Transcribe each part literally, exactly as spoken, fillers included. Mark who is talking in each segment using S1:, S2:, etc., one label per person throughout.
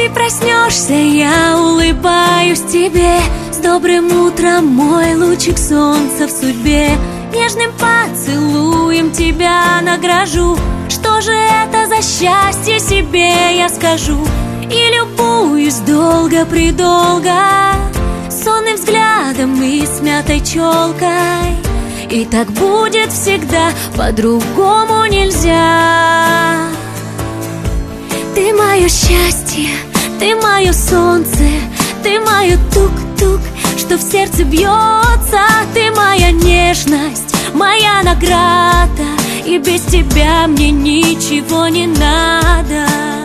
S1: Ты проснешься, я улыбаюсь тебе. С добрым утром, мой лучик солнца в судьбе. Нежным поцелуем тебя награжу. Что же это за счастье, себе я скажу. И любуюсь долго-предолго сонным взглядом и смятой челкой. И так будет всегда, по-другому нельзя. Ты мое счастье, ты мое солнце, ты мое тук-тук, что в сердце бьется. Ты моя нежность, моя награда, и без тебя мне ничего не надо.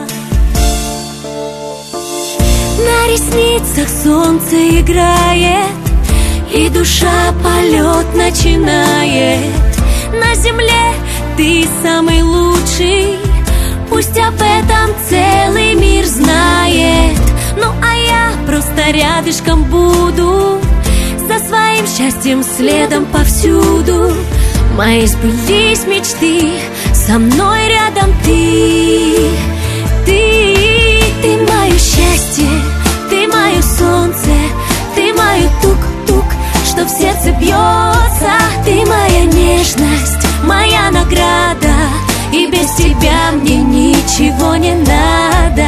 S1: На ресницах солнце играет, и душа полет начинает. На земле ты самый лучший, пусть об этом целый мир знает. Ну а я просто рядышком буду, за своим счастьем следом повсюду. Мои сбылись мечты, со мной рядом ты. Ты, ты мое счастье, ты мое солнце, ты мое тук-тук, что в сердце бьется. Ты моя нежность, моя награда, и без тебя мне ничего не надо.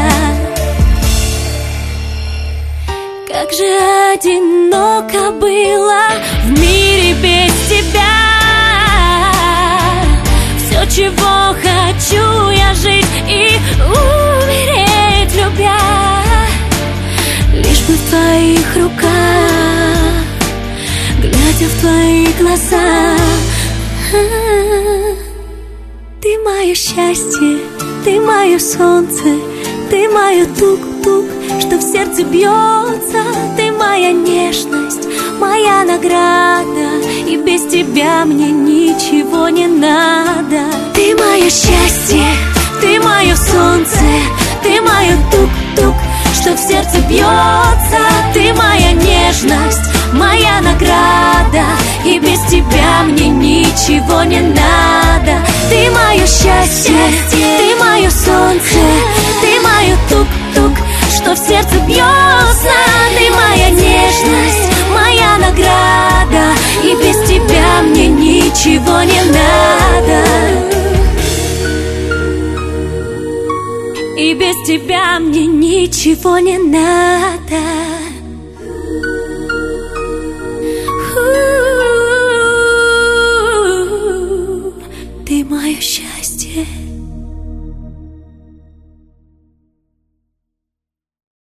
S1: Как же одиноко было в мире без тебя. Все, чего хочу я жить и умереть любя, лишь бы в твоих руках, глядя в твои глаза. Ты мое счастье, ты мое солнце, ты мое тук-тук, что в сердце бьется. Ты моя нежность, моя награда, и без тебя мне ничего не надо. Ты мое счастье, ты мое солнце, ты мое тук-тук, что в сердце бьется. Ты моя нежность, моя награда, и без тебя мне ничего не надо. Ты мое счастье, ты мое солнце, ты мое тук-тук, что в сердце бьется. Ты моя нежность, моя награда, и без тебя мне ничего не надо. И без тебя мне ничего не надо. Ты мое счастье.